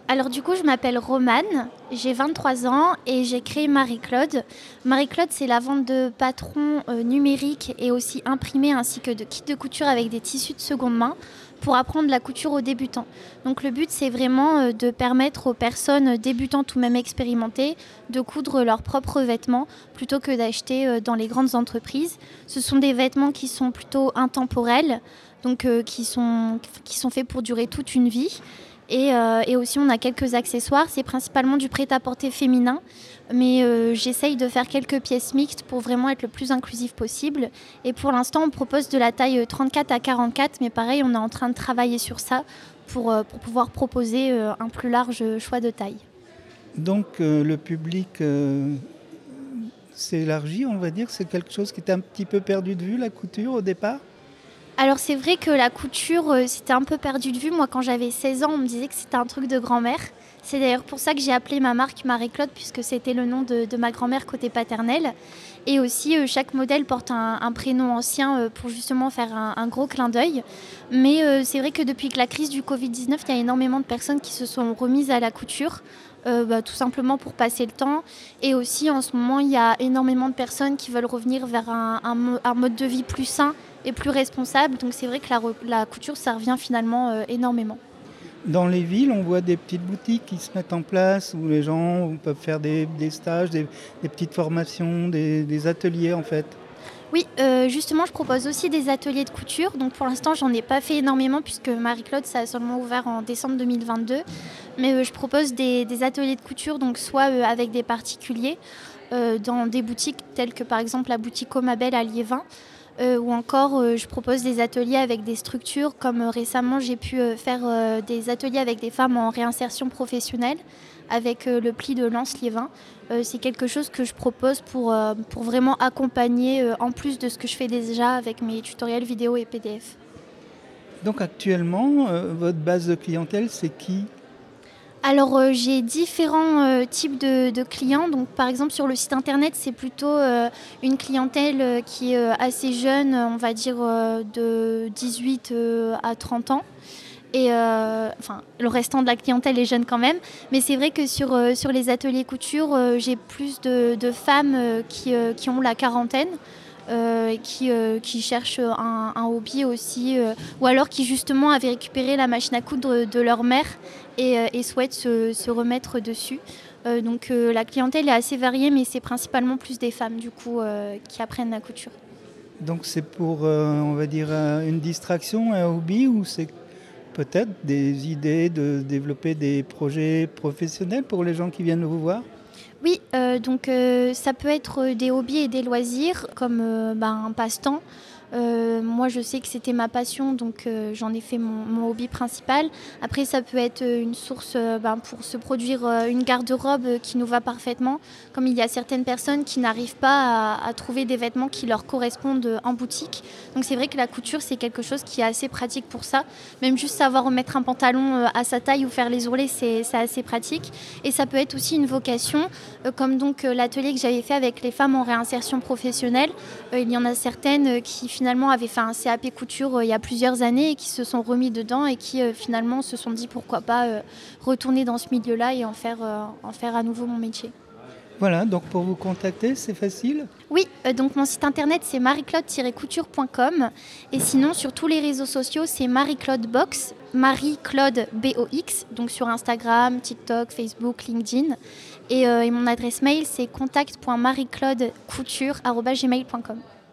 Alors du coup, je m'appelle Romane, j'ai 23 ans et j'ai créé Marie-Claude. Marie-Claude, c'est la vente de patrons numériques et aussi imprimés ainsi que de kits de couture avec des tissus de seconde main pour apprendre la couture aux débutants. Donc le but, c'est vraiment de permettre aux personnes débutantes ou même expérimentées de coudre leurs propres vêtements plutôt que d'acheter dans les grandes entreprises. Ce sont des vêtements qui sont plutôt intemporels, donc qui sont faits pour durer toute une vie. Et aussi, on a quelques accessoires. C'est principalement du prêt-à-porter féminin. Mais j'essaye de faire quelques pièces mixtes pour vraiment être le plus inclusif possible. Et pour l'instant, on propose de la taille 34 à 44. Mais pareil, on est en train de travailler sur ça pour pouvoir proposer un plus large choix de taille. Donc le public s'élargit, on va dire. C'est quelque chose qui était un petit peu perdu de vue, la couture, au départ. Alors c'est vrai que la couture, c'était un peu perdu de vue. Moi, quand j'avais 16 ans, on me disait que c'était un truc de grand-mère. C'est d'ailleurs pour ça que j'ai appelé ma marque Marie-Claude, puisque c'était le nom de ma grand-mère côté paternel. Et aussi, chaque modèle porte un prénom ancien pour justement faire un gros clin d'œil. Mais c'est vrai que depuis que la crise du Covid-19, il y a énormément de personnes qui se sont remises à la couture. Tout simplement pour passer le temps. Et aussi, en ce moment, il y a énormément de personnes qui veulent revenir vers un mode de vie plus sain et plus responsable. Donc c'est vrai que la couture, ça revient finalement énormément. Dans les villes, on voit des petites boutiques qui se mettent en place où les gens peuvent faire des stages, des petites formations, des ateliers en fait. Oui, justement, je propose aussi des ateliers de couture. Donc pour l'instant, j'en ai pas fait énormément puisque Marie-Claude, ça a seulement ouvert en décembre 2022. Mais je propose des ateliers de couture, donc soit avec des particuliers dans des boutiques telles que par exemple la boutique Omabel à Liévin. Ou encore, je propose des ateliers avec des structures, comme récemment j'ai pu faire des ateliers avec des femmes en réinsertion professionnelle, avec le pli de Lens-Liévin. C'est quelque chose que je propose pour vraiment accompagner, en plus de ce que je fais déjà avec mes tutoriels vidéo et PDF. Donc actuellement, votre base de clientèle, c'est qui ? Alors j'ai différents types de clients. Donc par exemple sur le site internet, c'est plutôt une clientèle qui est assez jeune, on va dire de 18 à 30 ans. Et le restant de la clientèle est jeune quand même. Mais c'est vrai que sur les ateliers couture, j'ai plus de femmes qui ont la quarantaine. Qui cherchent un hobby aussi, ou alors qui justement avaient récupéré la machine à coudre de leur mère et souhaitent se remettre dessus. Donc la clientèle est assez variée, mais c'est principalement plus des femmes du coup qui apprennent la couture. Donc c'est pour, on va dire, une distraction, un hobby, ou c'est peut-être des idées de développer des projets professionnels pour les gens qui viennent vous voir ? Oui, donc ça peut être des hobbies et des loisirs, comme un passe-temps. Moi, je sais que c'était ma passion, donc j'en ai fait mon hobby principal. Après, ça peut être une source pour se produire une garde-robe qui nous va parfaitement. Comme il y a certaines personnes qui n'arrivent pas à trouver des vêtements qui leur correspondent en boutique. Donc c'est vrai que la couture, c'est quelque chose qui est assez pratique pour ça. Même juste savoir remettre un pantalon à sa taille ou faire les ourlets, c'est assez pratique. Et ça peut être aussi une vocation, comme donc l'atelier que j'avais fait avec les femmes en réinsertion professionnelle. Il y en a certaines qui finalement avaient fait un CAP couture il y a plusieurs années et qui se sont remis dedans et qui finalement se sont dit pourquoi pas retourner dans ce milieu-là et en faire à nouveau mon métier. Voilà, donc pour vous contacter, c'est facile ? Oui, donc mon site internet c'est marieclaude-couture.com et sinon sur tous les réseaux sociaux c'est Marie-Claude Box, Marie-Claude BOX, donc sur Instagram, TikTok, Facebook, LinkedIn et mon adresse mail c'est contact.marieclaudecouture@gmail.com.